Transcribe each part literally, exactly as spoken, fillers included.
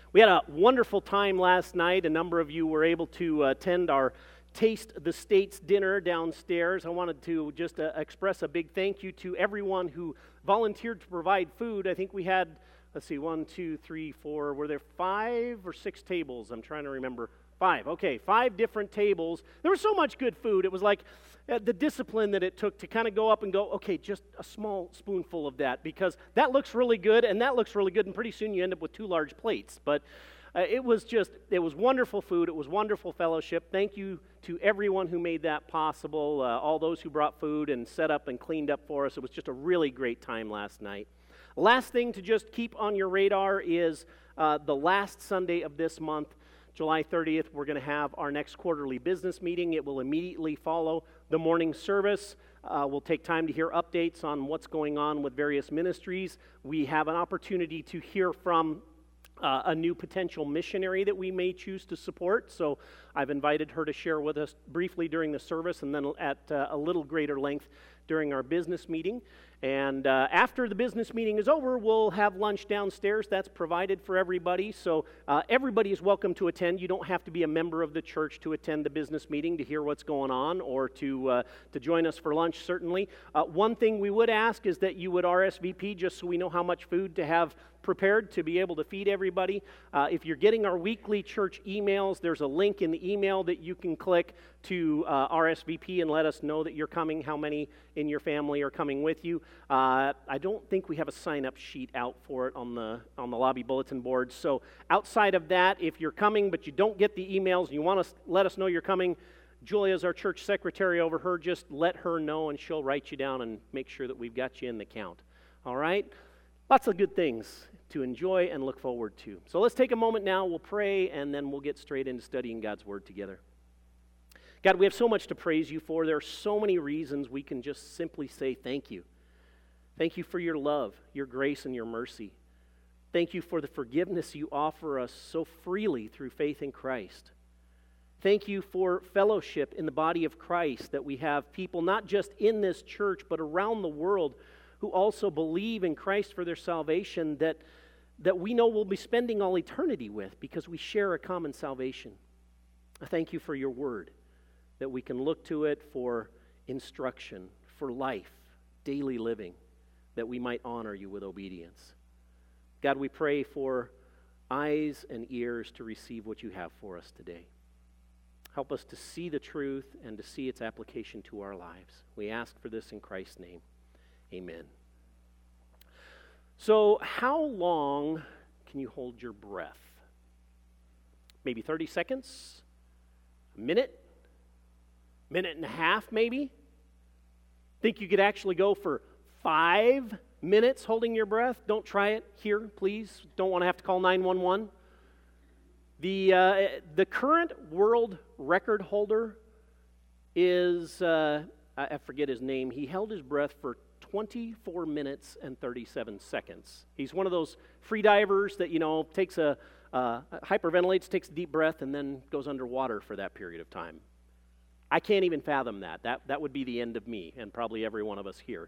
We had a wonderful time last night. A number of you were able to uh, attend our Taste the States dinner downstairs. I wanted to just uh, express a big thank you to everyone who volunteered to provide food. I think we had, let's see, one, two, three, four, were there five or six tables? I'm trying to remember. Five, okay, five different tables. There was so much good food. It was like uh, the discipline that it took to kind of go up and go, okay, just a small spoonful of that, because that looks really good, and that looks really good, and pretty soon you end up with two large plates. But uh, it was just, it was wonderful food. It was wonderful fellowship. Thank you to everyone who made that possible, uh, all those who brought food and set up and cleaned up for us. It was just a really great time last night. Last thing to just keep on your radar is uh, the last Sunday of this month, July thirtieth, we're going to have our next quarterly business meeting. It will immediately follow the morning service. Uh, we'll take time to hear updates on what's going on with various ministries. We have an opportunity to hear from uh, a new potential missionary that we may choose to support. So I've invited her to share with us briefly during the service and then at uh, a little greater length during our business meeting. And uh, after the business meeting is over, we'll have lunch downstairs. That's provided for everybody. So uh, everybody is welcome to attend. You don't have to be a member of the church to attend the business meeting to hear what's going on or to uh, to join us for lunch, certainly. Uh, one thing we would ask is that you would R S V P just so we know how much food to have prepared to be able to feed everybody. Uh, if you're getting our weekly church emails, there's a link in the email that you can click to uh, R S V P and let us know that you're coming, how many in your family are coming with you. Uh, I don't think we have a sign-up sheet out for it on the on the lobby bulletin board. So outside of that, if you're coming but you don't get the emails and you want to let us know you're coming, Julia's our church secretary over her. Just let her know and she'll write you down and make sure that we've got you in the count. All right? Lots of good things to enjoy and look forward to. So let's take a moment now. We'll pray and then we'll get straight into studying God's Word together. God, we have so much to praise you for. There are so many reasons we can just simply say thank you. Thank you for your love, your grace, and your mercy. Thank you for the forgiveness you offer us so freely through faith in Christ. Thank you for fellowship in the body of Christ, that we have people not just in this church but around the world who also believe in Christ for their salvation, that, that we know we'll be spending all eternity with because we share a common salvation. I thank you for your word, that we can look to it for instruction, for life, daily living, that we might honor you with obedience. God, we pray for eyes and ears to receive what you have for us today. Help us to see the truth and to see its application to our lives. We ask for this in Christ's name. Amen. So, how long can you hold your breath? Maybe thirty seconds? A minute? Minute and a half, maybe? Think you could actually go for five minutes holding your breath? Don't try it here, please. Don't want to have to call nine one one. The, uh, the current world record holder is, uh, I forget his name, he held his breath for twenty-four minutes and thirty-seven seconds. He's one of those free divers that, you know, takes a, uh, hyperventilates, takes a deep breath, and then goes underwater for that period of time. I can't even fathom that. That that would be the end of me and probably every one of us here.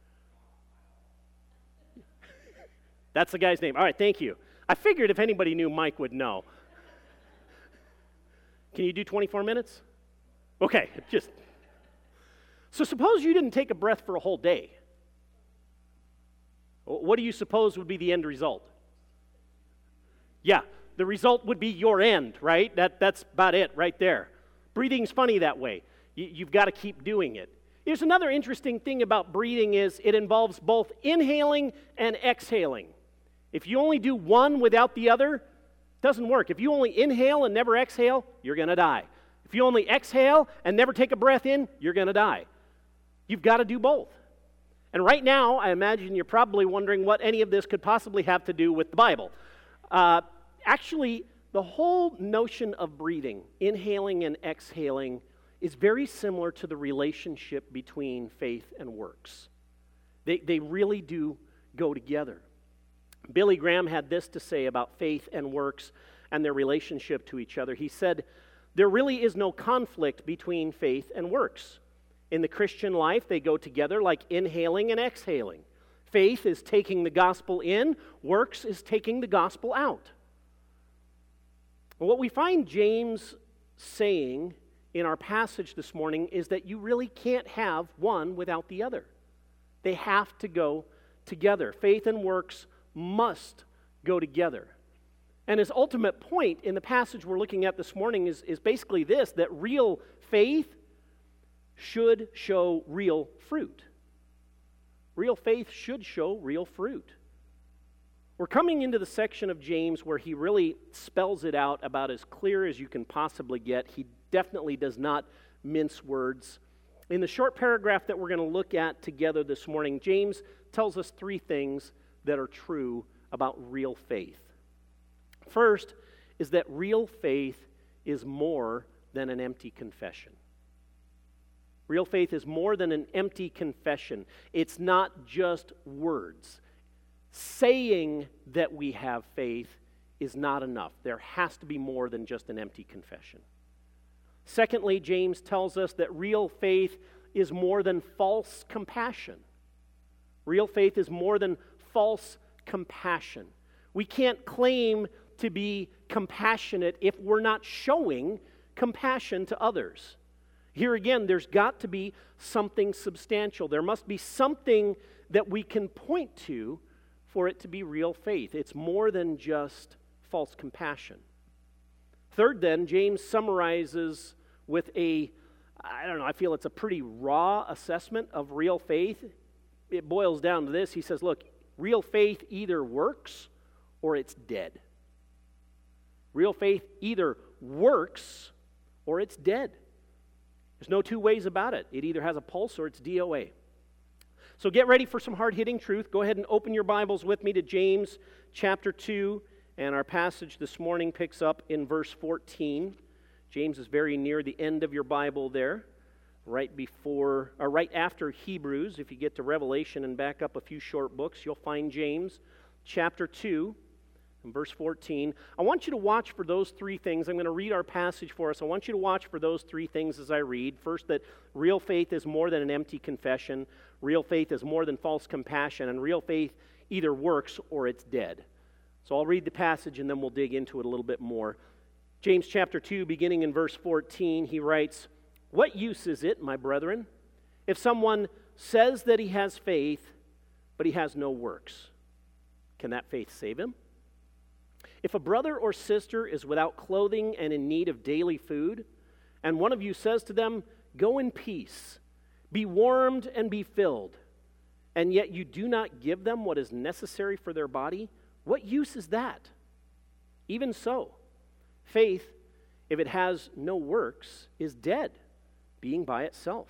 That's the guy's name. All right, thank you. I figured if anybody knew, Mike would know. Can you do twenty-four minutes? Okay, just... So suppose you didn't take a breath for a whole day. What do you suppose would be the end result? Yeah, the result would be your end, right? That That's about it right there. Breathing's funny that way. You, you've got to keep doing it. Here's another interesting thing about breathing is it involves both inhaling and exhaling. If you only do one without the other, it doesn't work. If you only inhale and never exhale, you're going to die. If you only exhale and never take a breath in, you're going to die. You've got to do both. And right now, I imagine you're probably wondering what any of this could possibly have to do with the Bible. Uh, actually, the whole notion of breathing, inhaling and exhaling, is very similar to the relationship between faith and works. They, they really do go together. Billy Graham had this to say about faith and works and their relationship to each other. He said, "There really is no conflict between faith and works. In the Christian life, they go together like inhaling and exhaling. Faith is taking the gospel in, works is taking the gospel out. And what we find James saying in our passage this morning is that you really can't have one without the other. They have to go together. Faith and works must go together. And his ultimate point in the passage we're looking at this morning is, is basically this, that real faith should show real fruit. Real faith should show real fruit. We're coming into the section of James where he really spells it out about as clear as you can possibly get. He definitely does not mince words. In the short paragraph that we're going to look at together this morning, James tells us three things that are true about real faith. First is that real faith is more than an empty confession. Real faith is more than an empty confession. It's not just words. Saying that we have faith is not enough. There has to be more than just an empty confession. Secondly, James tells us that real faith is more than false compassion. Real faith is more than false compassion. We can't claim to be compassionate if we're not showing compassion to others. Here again, there's got to be something substantial. There must be something that we can point to for it to be real faith. It's more than just false compassion. Third, then, James summarizes with a, I don't know, I feel it's a pretty raw assessment of real faith. It boils down to this. He says, look, real faith either works or it's dead. Real faith either works or it's dead. There's no two ways about it. It either has a pulse or it's D O A. So get ready for some hard-hitting truth. Go ahead and open your Bibles with me to James chapter two, and our passage this morning picks up in verse fourteen. James is very near the end of your Bible there, right before, or right after Hebrews. If you get to Revelation and back up a few short books, you'll find James chapter two. In verse fourteen, I want you to watch for those three things. I'm going to read our passage for us. I want you to watch for those three things as I read. First, that real faith is more than an empty confession. Real faith is more than false compassion. And real faith either works or it's dead. So I'll read the passage and then we'll dig into it a little bit more. James chapter two, beginning in verse fourteen, he writes, "What use is it, my brethren, if someone says that he has faith, but he has no works? Can that faith save him? If a brother or sister is without clothing and in need of daily food, and one of you says to them, 'Go in peace, be warmed and be filled,' and yet you do not give them what is necessary for their body, what use is that? Even so, faith, if it has no works, is dead, being by itself."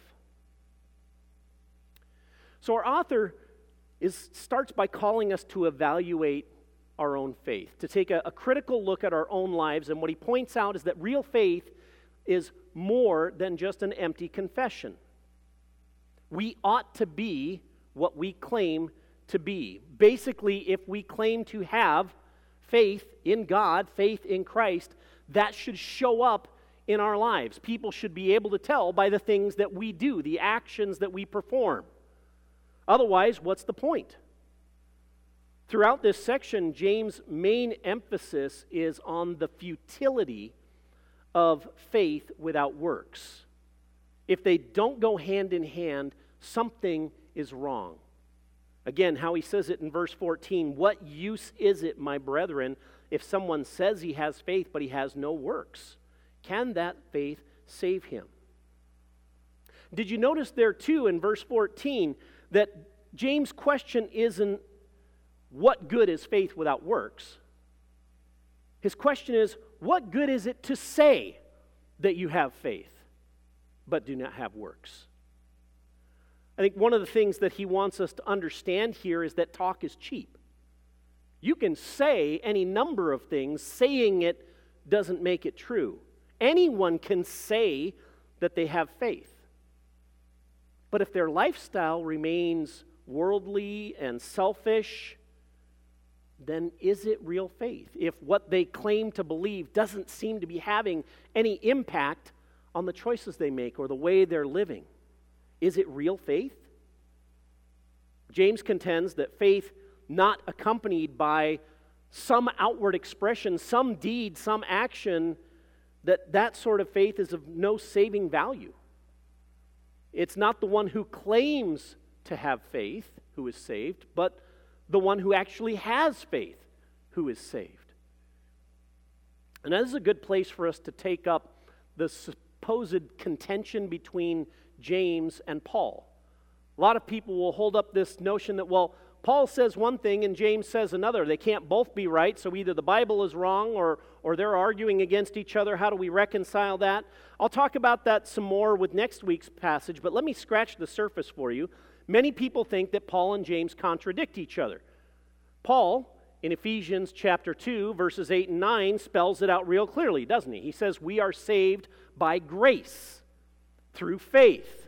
So our author is starts by calling us to evaluate our own faith, to take a, a critical look at our own lives, and what he points out is that real faith is more than just an empty confession. We ought to be what we claim to be. Basically, if we claim to have faith in God, faith in Christ, that should show up in our lives. People should be able to tell by the things that we do, the actions that we perform. Otherwise, what's the point? Throughout this section, James' main emphasis is on the futility of faith without works. If they don't go hand in hand, something is wrong. Again, how he says it in verse fourteen, "What use is it, my brethren, if someone says he has faith but he has no works? Can that faith save him?" Did you notice there too in verse fourteen that James' question isn't, what good is faith without works? His question is, what good is it to say that you have faith but do not have works? I think one of the things that he wants us to understand here is that talk is cheap. You can say any number of things. Saying it doesn't make it true. Anyone can say that they have faith. But if their lifestyle remains worldly and selfish, then is it real faith? If what they claim to believe doesn't seem to be having any impact on the choices they make or the way they're living, is it real faith? James contends that faith not accompanied by some outward expression, some deed, some action, that that sort of faith is of no saving value. It's not the one who claims to have faith who is saved, but the one who actually has faith who is saved. And that is a good place for us to take up the supposed contention between James and Paul. A lot of people will hold up this notion that, well, Paul says one thing and James says another. They can't both be right, so either the Bible is wrong or, or they're arguing against each other. How do we reconcile that? I'll talk about that some more with next week's passage, but let me scratch the surface for you. Many people think that Paul and James contradict each other. Paul, in Ephesians chapter two, verses eight and nine, spells it out real clearly, doesn't he? He says, we are saved by grace, through faith,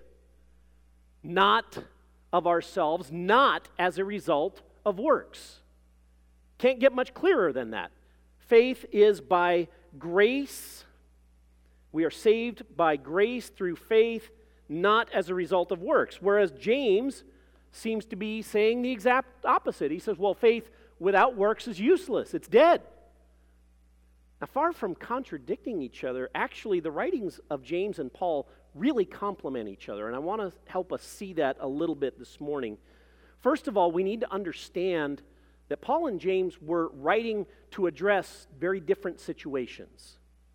not of ourselves, not as a result of works. Can't get much clearer than that. Faith is by grace. We are saved by grace through faith, not as a result of works. Whereas James seems to be saying the exact opposite. He says, well, faith without works is useless. It's dead. Now, far from contradicting each other, actually the writings of James and Paul really complement each other, and I want to help us see that a little bit this morning. First of all, we need to understand that Paul and James were writing to address very different situations.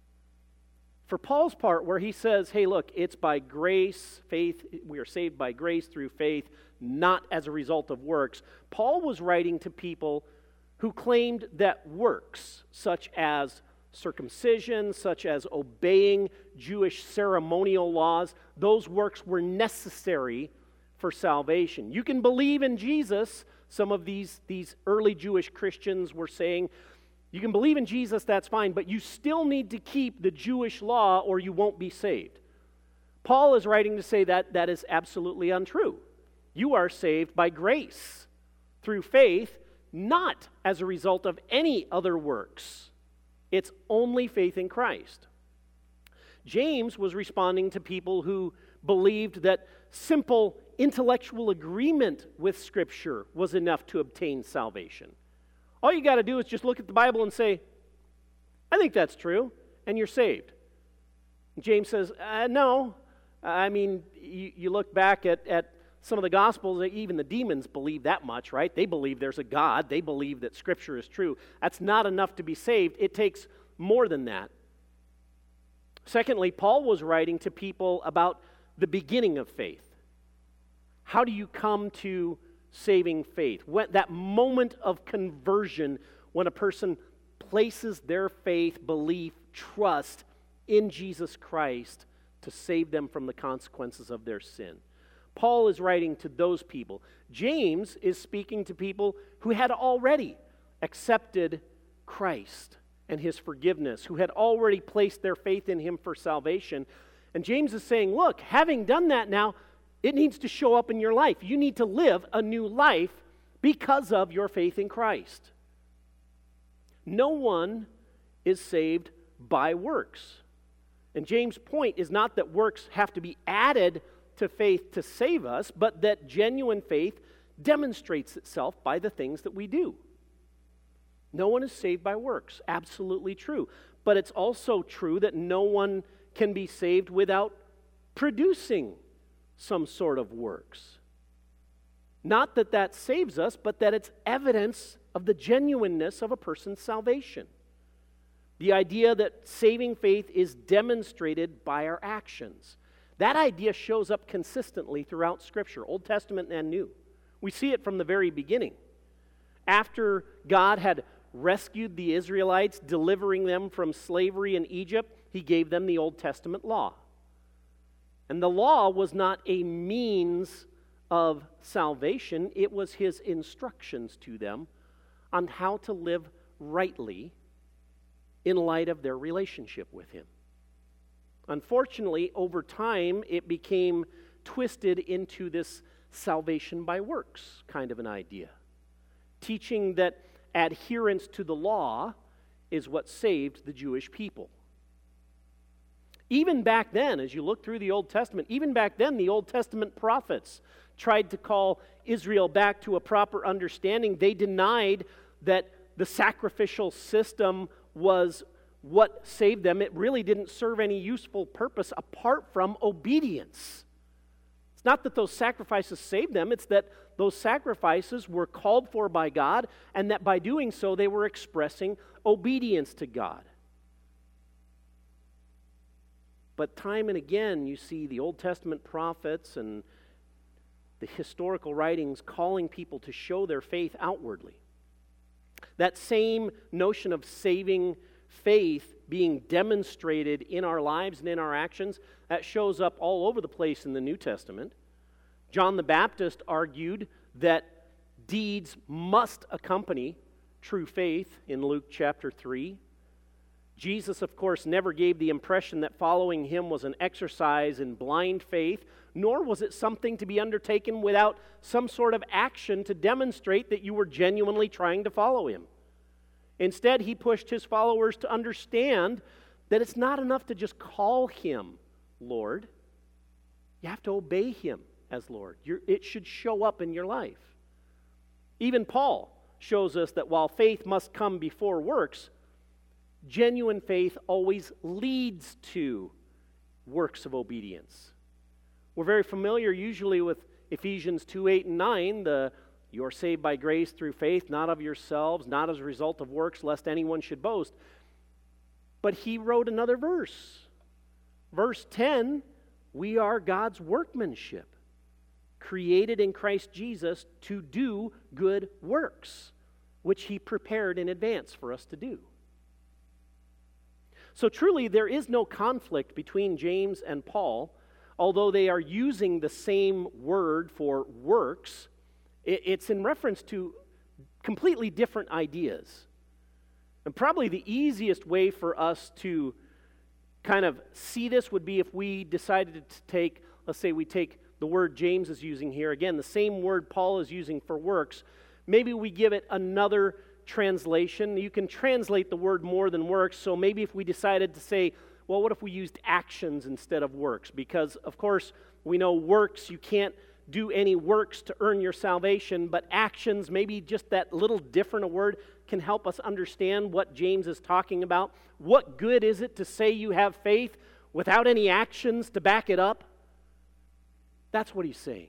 For Paul's part, where he says, hey, look, it's by grace, faith, we are saved by grace through faith, not as a result of works, Paul was writing to people who claimed that works, such as circumcision, such as obeying Jewish ceremonial laws, those works were necessary for salvation. You can believe in Jesus, some of these, these early Jewish Christians were saying, you can believe in Jesus, that's fine, but you still need to keep the Jewish law or you won't be saved. Paul is writing to say that that is absolutely untrue. You are saved by grace, through faith, not as a result of any other works. It's only faith in Christ. James was responding to people who believed that simple intellectual agreement with Scripture was enough to obtain salvation. All you got to do is just look at the Bible and say, I think that's true, and you're saved. James says, uh, no. I mean, you, you look back at, at some of the Gospels, even the demons believe that much, right? They believe there's a God. They believe that Scripture is true. That's not enough to be saved. It takes more than that. Secondly, Paul was writing to people about the beginning of faith. How do you come to saving faith? When, that moment of conversion when a person places their faith, belief, trust in Jesus Christ to save them from the consequences of their sin. Paul is writing to those people. James is speaking to people who had already accepted Christ and his forgiveness, who had already placed their faith in him for salvation. And James is saying, look, having done that now, it needs to show up in your life. You need to live a new life because of your faith in Christ. No one is saved by works. And James' point is not that works have to be added to faith to save us, but that genuine faith demonstrates itself by the things that we do. No one is saved by works. Absolutely true. But it's also true that no one can be saved without producing some sort of works. Not that that saves us, but that it's evidence of the genuineness of a person's salvation. The idea that saving faith is demonstrated by our actions. That idea shows up consistently throughout Scripture, Old Testament and New. We see it from the very beginning. After God had rescued the Israelites, delivering them from slavery in Egypt, he gave them the Old Testament law. And the law was not a means of salvation, it was his instructions to them on how to live rightly in light of their relationship with him. Unfortunately, over time, it became twisted into this salvation by works kind of an idea, teaching that adherence to the law is what saved the Jewish people. Even back then, as you look through the Old Testament, even back then, the Old Testament prophets tried to call Israel back to a proper understanding. They denied that the sacrificial system was what saved them. It really didn't serve any useful purpose apart from obedience. It's not that those sacrifices saved them, it's that those sacrifices were called for by God, and that by doing so they were expressing obedience to God. But time and again you see the Old Testament prophets and the historical writings calling people to show their faith outwardly. That same notion of saving faith being demonstrated in our lives and in our actions, that shows up all over the place in the New Testament. John the Baptist argued that deeds must accompany true faith in Luke chapter three. Jesus, of course, never gave the impression that following him was an exercise in blind faith, nor was it something to be undertaken without some sort of action to demonstrate that you were genuinely trying to follow him. Instead, he pushed his followers to understand that it's not enough to just call him Lord. You have to obey him as Lord. You're, it should show up in your life. Even Paul shows us that while faith must come before works, genuine faith always leads to works of obedience. We're very familiar usually with Ephesians two, eight, and nine, the you are saved by grace through faith, not of yourselves, not as a result of works, lest anyone should boast. But he wrote another verse. Verse ten, we are God's workmanship, created in Christ Jesus to do good works, which he prepared in advance for us to do. So truly, there is no conflict between James and Paul, although they are using the same word for works. It's in reference to completely different ideas. And probably the easiest way for us to kind of see this would be if we decided to take, let's say we take the word James is using here, again, the same word Paul is using for works, maybe we give it another translation. You can translate the word more than works, so maybe if we decided to say, well, what if we used actions instead of works? Because, of course, we know works, you can't do any works to earn your salvation, but actions, maybe just that little different a word, can help us understand what James is talking about. What good is it to say you have faith without any actions to back it up? That's what he's saying.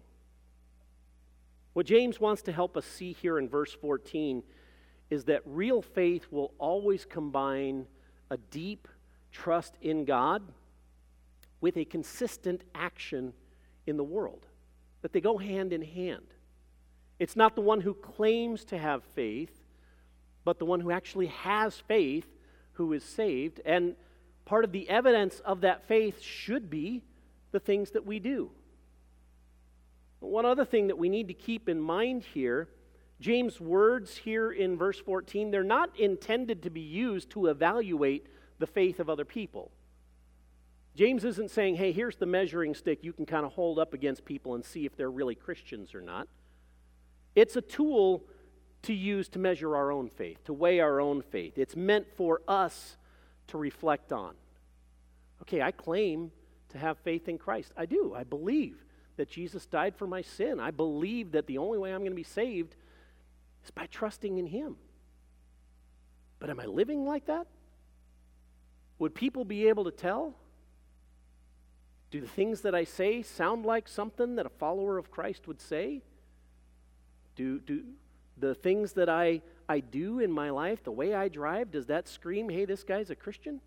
What James wants to help us see here in verse fourteen is that real faith will always combine a deep trust in God with a consistent action in the world. That they go hand in hand. It's not the one who claims to have faith, but the one who actually has faith who is saved. And part of the evidence of that faith should be the things that we do. One other thing that we need to keep in mind here, James' words here in verse fourteen, they're not intended to be used to evaluate the faith of other people. James isn't saying, hey, here's the measuring stick you can kind of hold up against people and see if they're really Christians or not. It's a tool to use to measure our own faith, to weigh our own faith. It's meant for us to reflect on. Okay, I claim to have faith in Christ. I do. I believe that Jesus died for my sin. I believe that the only way I'm going to be saved is by trusting in him. But am I living like that? Would people be able to tell? Do the things that I say sound like something that a follower of Christ would say? Do, do the things that I, I do in my life, the way I drive, does that scream, hey, this guy's a Christian?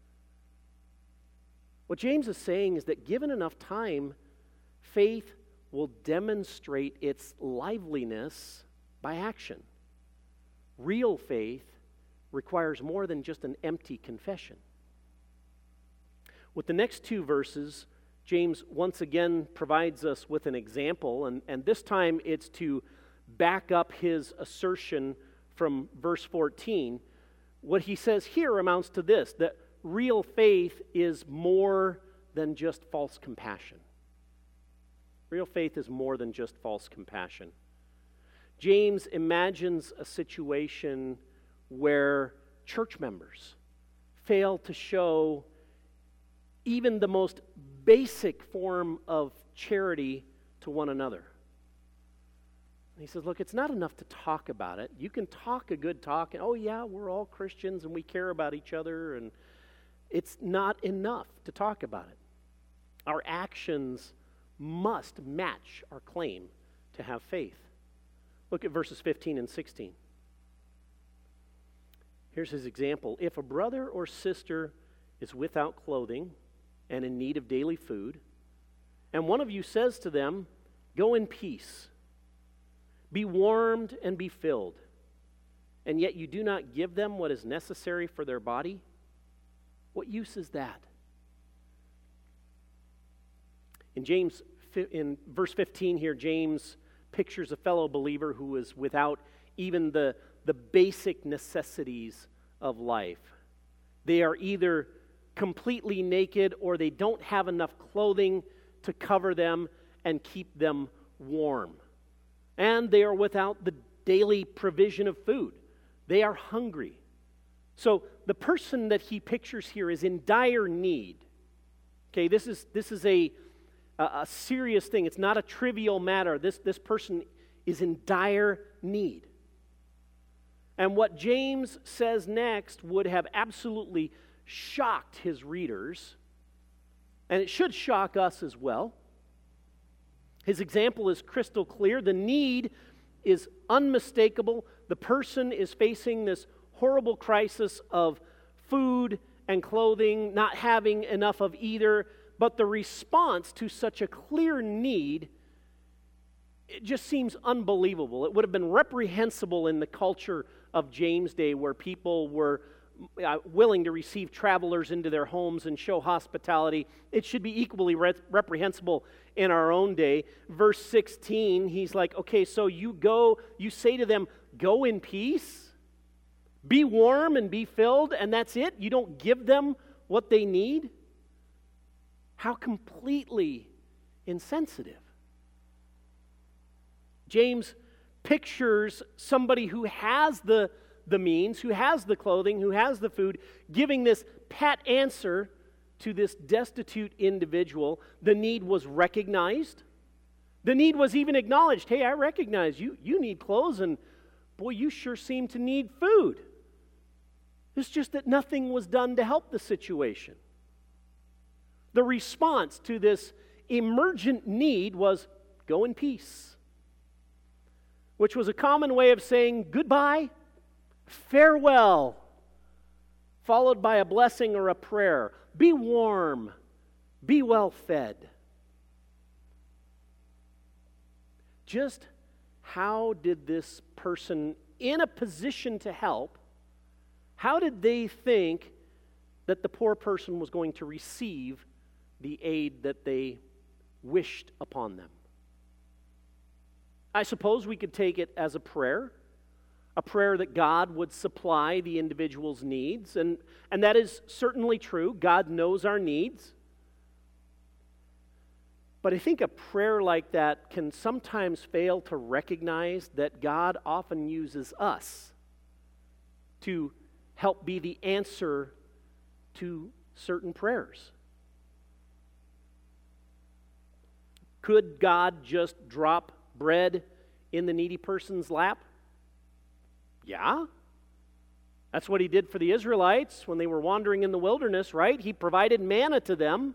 What James is saying is that given enough time, faith will demonstrate its liveliness by action. Real faith requires more than just an empty confession. With the next two verses, James once again provides us with an example, and, and this time it's to back up his assertion from verse fourteen. What he says here amounts to this, that real faith is more than just false compassion. Real faith is more than just false compassion. James imagines a situation where church members fail to show even the most basic form of charity to one another. He says, look, it's not enough to talk about it. You can talk a good talk, and oh yeah, we're all Christians and we care about each other, and it's not enough to talk about it. Our actions must match our claim to have faith. Look at verses fifteen and sixteen. Here's his example. If a brother or sister is without clothing and in need of daily food, and one of you says to them, go in peace, be warmed and be filled, and yet you do not give them what is necessary for their body, what use is that? In James, in verse fifteen here, James pictures a fellow believer who is without even the, the basic necessities of life. They are either completely naked or they don't have enough clothing to cover them and keep them warm. And they are without the daily provision of food. They are hungry. So the person that he pictures here is in dire need. Okay, this is this is a a, a serious thing. It's not a trivial matter. This this person is in dire need. And what James says next would have absolutely shocked his readers, and it should shock us as well. His example is crystal clear. The need is unmistakable. The person is facing this horrible crisis of food and clothing, not having enough of either. But the response to such a clear need, it just seems unbelievable. It would have been reprehensible in the culture of James' day, where people were uh, willing to receive travelers into their homes and show hospitality. It should be equally re- reprehensible in our own day. Verse sixteen, he's like, okay, so you go, you say to them, go in peace, be warm and be filled, and that's it? You don't give them what they need? How completely insensitive. James pictures somebody who has the, the means, who has the clothing, who has the food, giving this pat answer to this destitute individual. The need was recognized. The need was even acknowledged. Hey, I recognize you. You need clothes, and boy, you sure seem to need food. It's just that nothing was done to help the situation. The response to this emergent need was, go in peace, which was a common way of saying goodbye, farewell, followed by a blessing or a prayer. Be warm, be well fed. Just how did this person in a position to help, how did they think that the poor person was going to receive the aid that they wished upon them? I suppose we could take it as a prayer, a prayer that God would supply the individual's needs, and, and that is certainly true. God knows our needs. But I think a prayer like that can sometimes fail to recognize that God often uses us to help be the answer to certain prayers. Could God just drop bread in the needy person's lap? Yeah. That's what he did for the Israelites when they were wandering in the wilderness, right? He provided manna to them.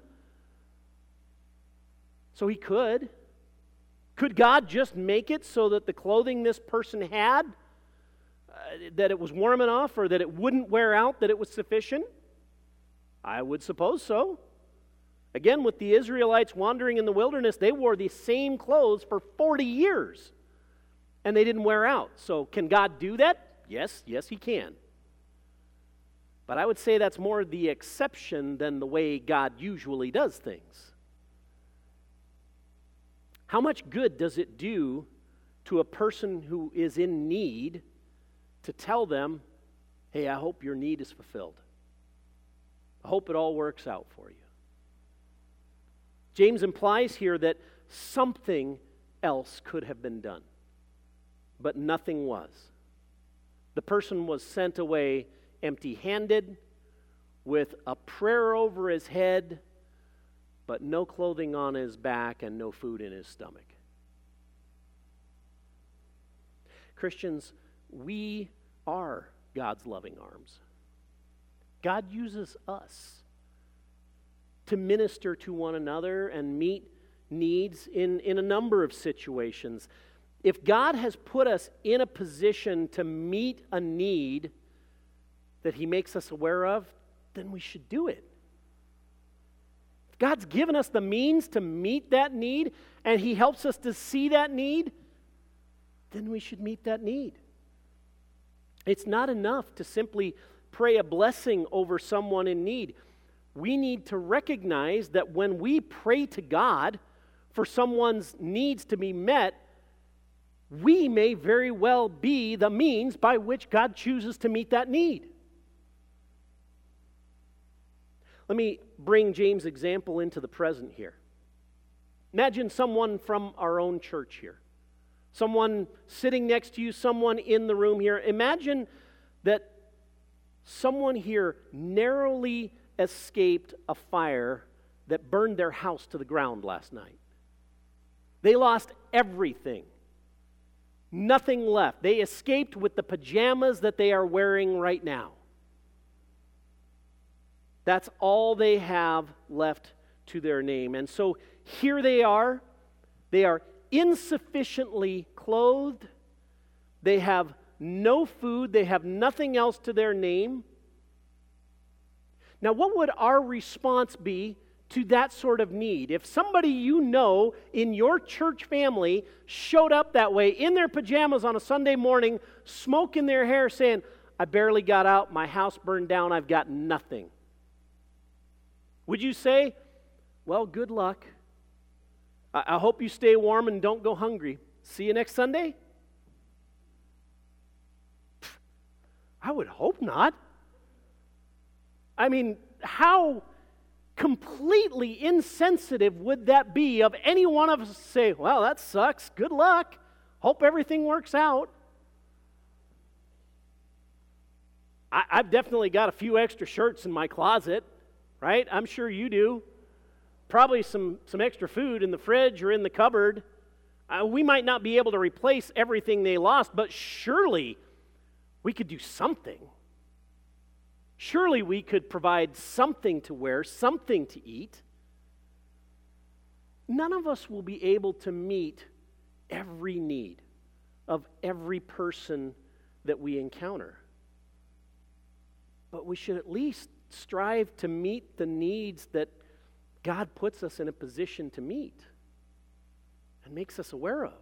So he could. Could God just make it so that the clothing this person had, uh, that it was warm enough or that it wouldn't wear out, that it was sufficient? I would suppose so. Again, with the Israelites wandering in the wilderness, they wore the same clothes for forty years, and they didn't wear out. So can God do that? Yes, yes, he can. But I would say that's more the exception than the way God usually does things. How much good does it do to a person who is in need to tell them, hey, I hope your need is fulfilled. I hope it all works out for you. James implies here that something else could have been done, but nothing was. The person was sent away empty-handed, with a prayer over his head, but no clothing on his back and no food in his stomach. Christians, we are God's loving arms. God uses us to minister to one another and meet needs in, in a number of situations. If God has put us in a position to meet a need that He makes us aware of, then we should do it. If God's given us the means to meet that need and He helps us to see that need, then we should meet that need. It's not enough to simply pray a blessing over someone in need. We need to recognize that when we pray to God for someone's needs to be met, we may very well be the means by which God chooses to meet that need. Let me bring James' example into the present here. Imagine someone from our own church here. Someone sitting next to you, someone in the room here. Imagine that someone here narrowly escaped a fire that burned their house to the ground last night. They lost everything. Nothing left. They escaped with the pajamas that they are wearing right now. That's all they have left to their name. And so here they are. They are insufficiently clothed. They have no food. They have nothing else to their name. Now, what would our response be to that sort of need? If somebody you know in your church family showed up that way in their pajamas on a Sunday morning, smoke in their hair, saying, I barely got out, my house burned down, I've got nothing. Would you say, well, good luck. I, I hope you stay warm and don't go hungry. See you next Sunday? I would hope not. I mean, how completely insensitive would that be of any one of us to say, well, that sucks, good luck, hope everything works out. I, I've definitely got a few extra shirts in my closet, right? I'm sure you do. Probably some, some extra food in the fridge or in the cupboard. Uh, we might not be able to replace everything they lost, but surely we could do something. Surely we could provide something to wear, something to eat. None of us will be able to meet every need of every person that we encounter. But we should at least strive to meet the needs that God puts us in a position to meet and makes us aware of.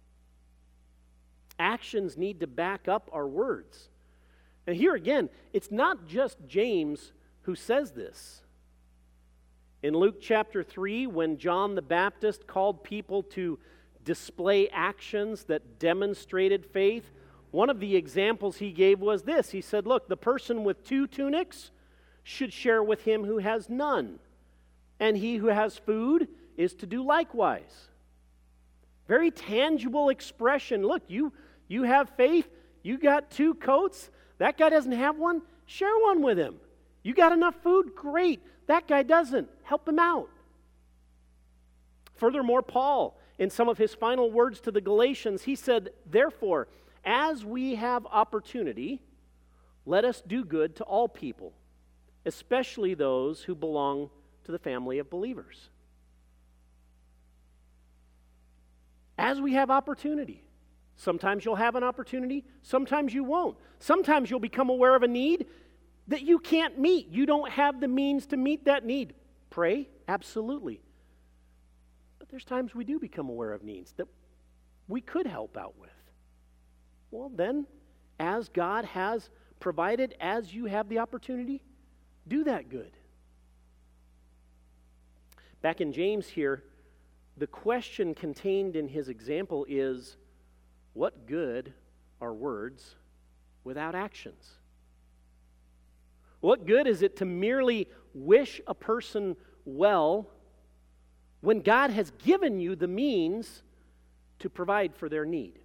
Actions need to back up our words. And here again, it's not just James who says this. In Luke chapter three, when John the Baptist called people to display actions that demonstrated faith, one of the examples he gave was this. He said, look, the person with two tunics should share with him who has none, and he who has food is to do likewise. Very tangible expression. Look, you, you have faith, you got two coats. That guy doesn't have one, share one with him. You got enough food? Great. That guy doesn't. Help him out. Furthermore, Paul, in some of his final words to the Galatians, he said, therefore, as we have opportunity, let us do good to all people, especially those who belong to the family of believers. As we have opportunity. Sometimes you'll have an opportunity, sometimes you won't. Sometimes you'll become aware of a need that you can't meet. You don't have the means to meet that need. Pray, absolutely. But there's times we do become aware of needs that we could help out with. Well, then, as God has provided, as you have the opportunity, do that good. Back in James here, the question contained in his example is, what good are words without actions? What good is it to merely wish a person well when God has given you the means to provide for their need?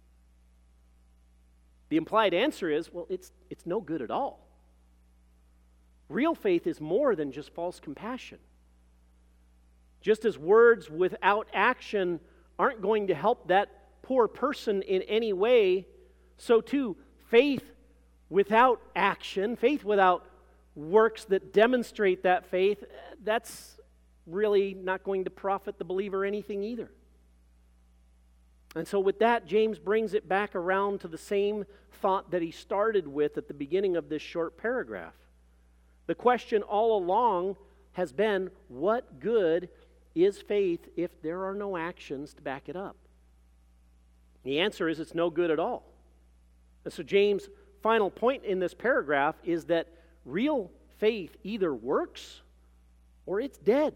The implied answer is, well, it's, it's no good at all. Real faith is more than just false compassion. Just as words without action aren't going to help that poor person in any way, so too, faith without action, faith without works that demonstrate that faith, that's really not going to profit the believer anything either. And so with that, James brings it back around to the same thought that he started with at the beginning of this short paragraph. The question all along has been, what good is faith if there are no actions to back it up? The answer is it's no good at all. And so James' final point in this paragraph is that real faith either works or it's dead.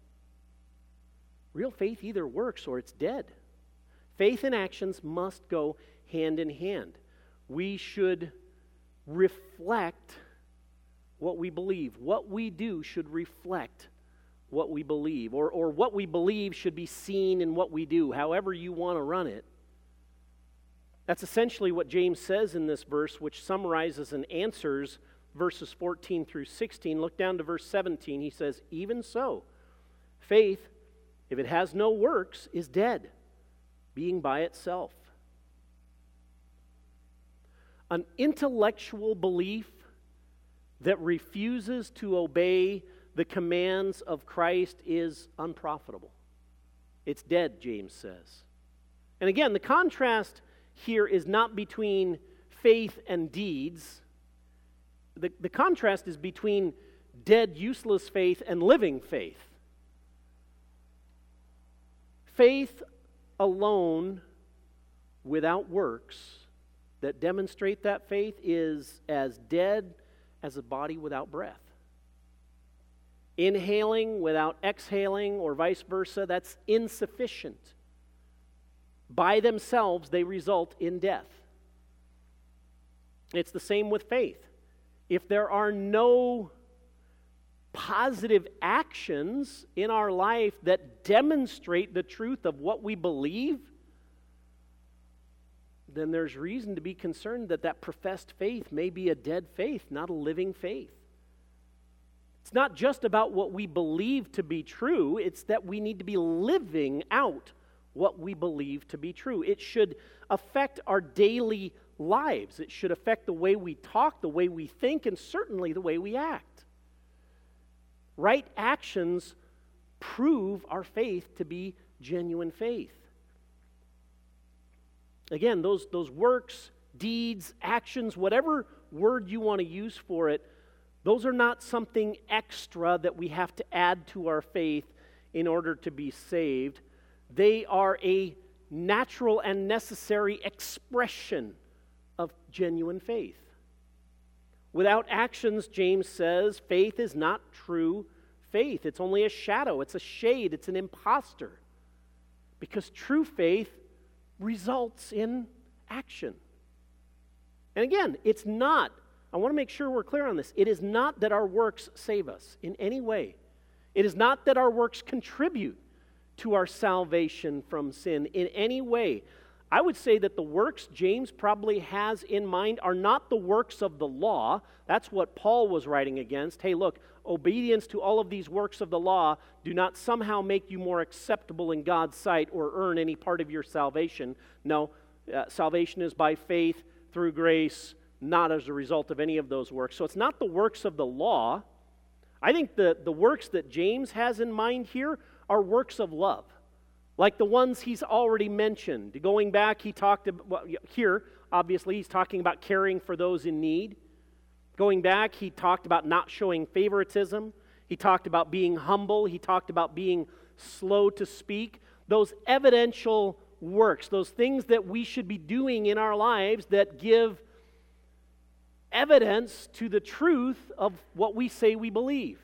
Real faith either works or it's dead. Faith and actions must go hand in hand. We should reflect what we believe. What we do should reflect what we believe. Or, or what we believe should be seen in what we do, however you want to run it. That's essentially what James says in this verse, which summarizes and answers verses fourteen through sixteen. Look down to verse seventeen. He says, even so, faith, if it has no works, is dead, being by itself. An intellectual belief that refuses to obey the commands of Christ is unprofitable. It's dead, James says. And again, the contrast here is not between faith and deeds. The, the contrast is between dead, useless faith and living faith. Faith alone without works that demonstrate that faith is as dead as a body without breath. Inhaling without exhaling or vice versa, that's insufficient. By themselves, they result in death. It's the same with faith. If there are no positive actions in our life that demonstrate the truth of what we believe, then there's reason to be concerned that that professed faith may be a dead faith, not a living faith. It's not just about what we believe to be true, it's that we need to be living out what we believe to be true. It should affect our daily lives. It should affect the way we talk, the way we think, and certainly the way we act. Right actions prove our faith to be genuine faith. Again, those, those works, deeds, actions, whatever word you want to use for it, those are not something extra that we have to add to our faith in order to be saved. They are a natural and necessary expression of genuine faith. Without actions, James says, faith is not true faith. It's only a shadow, it's a shade, it's an impostor. Because true faith results in action. And again, it's not, I want to make sure we're clear on this, it is not that our works save us in any way. It is not that our works contribute to our salvation from sin in any way. I would say that the works James probably has in mind are not the works of the law. That's what Paul was writing against. Hey, look, obedience to all of these works of the law do not somehow make you more acceptable in God's sight or earn any part of your salvation. No, uh, salvation is by faith through grace, not as a result of any of those works. So it's not the works of the law. I think the, the works that James has in mind here are works of love, like the ones he's already mentioned. Going back, he talked about, well, here, obviously, he's talking about caring for those in need. Going back, he talked about not showing favoritism. He talked about being humble. He talked about being slow to speak. Those evidential works, those things that we should be doing in our lives that give evidence to the truth of what we say we believe.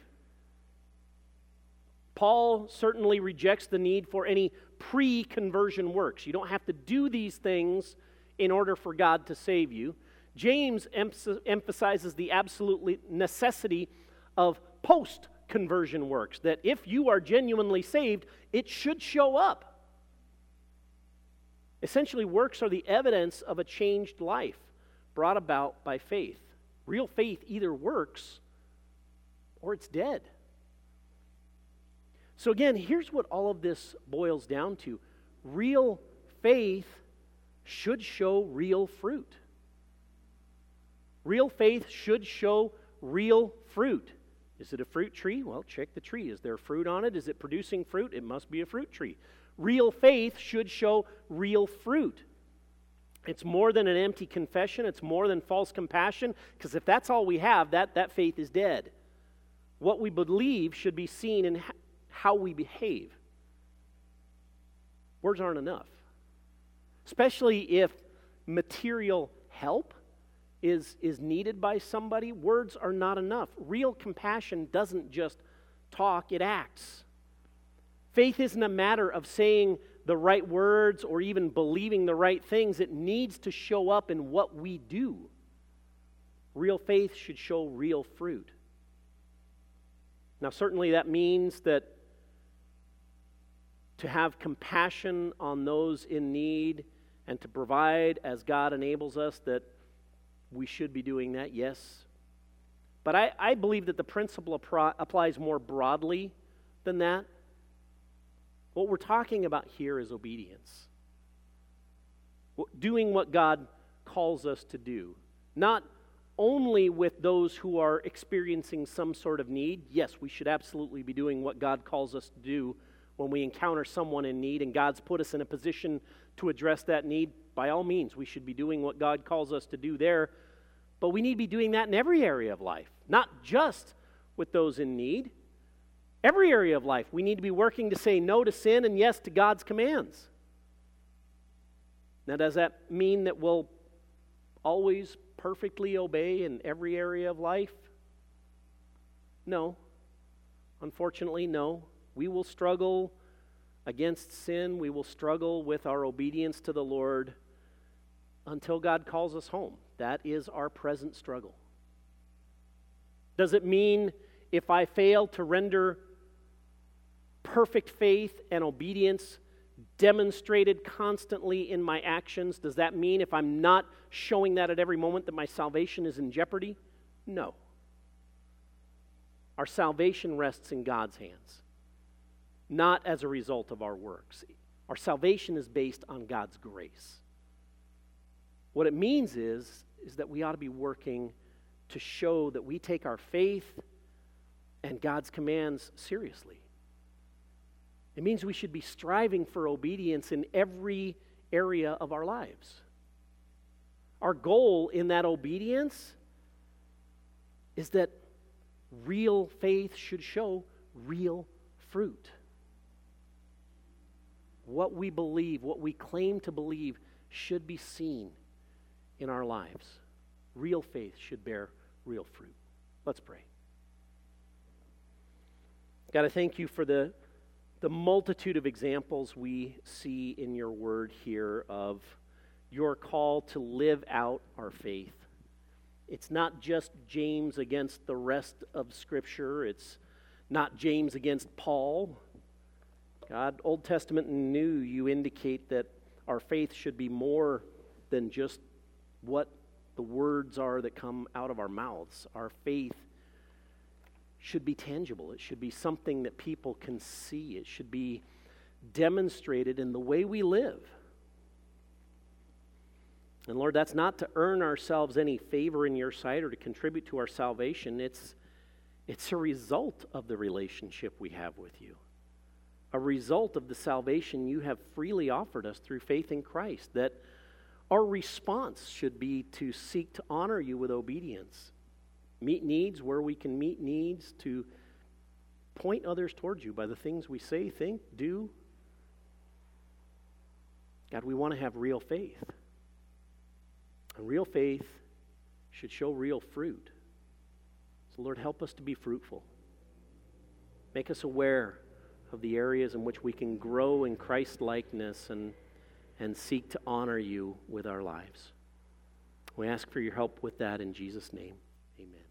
Paul certainly rejects the need for any pre-conversion works. You don't have to do these things in order for God to save you. James emphasizes the absolute necessity of post-conversion works, that if you are genuinely saved, it should show up. Essentially, works are the evidence of a changed life brought about by faith. Real faith either works or it's dead. So again, here's what all of this boils down to. Real faith should show real fruit. Real faith should show real fruit. Is it a fruit tree? Well, check the tree. Is there fruit on it? Is it producing fruit? It must be a fruit tree. Real faith should show real fruit. It's more than an empty confession. It's more than false compassion, because if that's all we have, that, that faith is dead. What we believe should be seen in how we behave. Words aren't enough, especially if material help is, is needed by somebody. Words are not enough. Real compassion doesn't just talk, it acts. Faith isn't a matter of saying the right words or even believing the right things. It needs to show up in what we do. Real faith should show real fruit. Now, certainly that means that to have compassion on those in need and to provide as God enables us, that we should be doing that, yes. But I, I believe that the principle appri- applies more broadly than that. What we're talking about here is obedience. Doing what God calls us to do. Not only with those who are experiencing some sort of need. Yes, we should absolutely be doing what God calls us to do when we encounter someone in need and God's put us in a position to address that need. By all means, we should be doing what God calls us to do there. But we need to be doing that in every area of life, not just with those in need. Every area of life, we need to be working to say no to sin and yes to God's commands. Now, does that mean that we'll always perfectly obey in every area of life? No. Unfortunately, no. We will struggle against sin. We will struggle with our obedience to the Lord until God calls us home. That is our present struggle. Does it mean if I fail to render perfect faith and obedience demonstrated constantly in my actions, does that mean if I'm not showing that at every moment that my salvation is in jeopardy? No. Our salvation rests in God's hands, not as a result of our works. Our salvation is based on God's grace. What it means is, is that we ought to be working to show that we take our faith and God's commands seriously. It means we should be striving for obedience in every area of our lives. Our goal in that obedience is that real faith should show real fruit. What we believe, what we claim to believe, should be seen in our lives. Real faith should bear real fruit. Let's pray. God, I thank you for the, the multitude of examples we see in your word here of your call to live out our faith. It's not just James against the rest of Scripture. It's not James against Paul. God, Old Testament and New, you indicate that our faith should be more than just what the words are that come out of our mouths. Our faith should be tangible. It should be something that people can see. It should be demonstrated in the way we live. And Lord, that's not to earn ourselves any favor in your sight or to contribute to our salvation. It's, it's a result of the relationship we have with you. A result of the salvation you have freely offered us through faith in Christ, that our response should be to seek to honor you with obedience, meet needs where we can meet needs, to point others towards you by the things we say, think, do. God, we want to have real faith. And real faith should show real fruit. So Lord, help us to be fruitful. Make us aware of the areas in which we can grow in Christ-likeness and, and seek to honor you with our lives. We ask for your help with that in Jesus' name. Amen.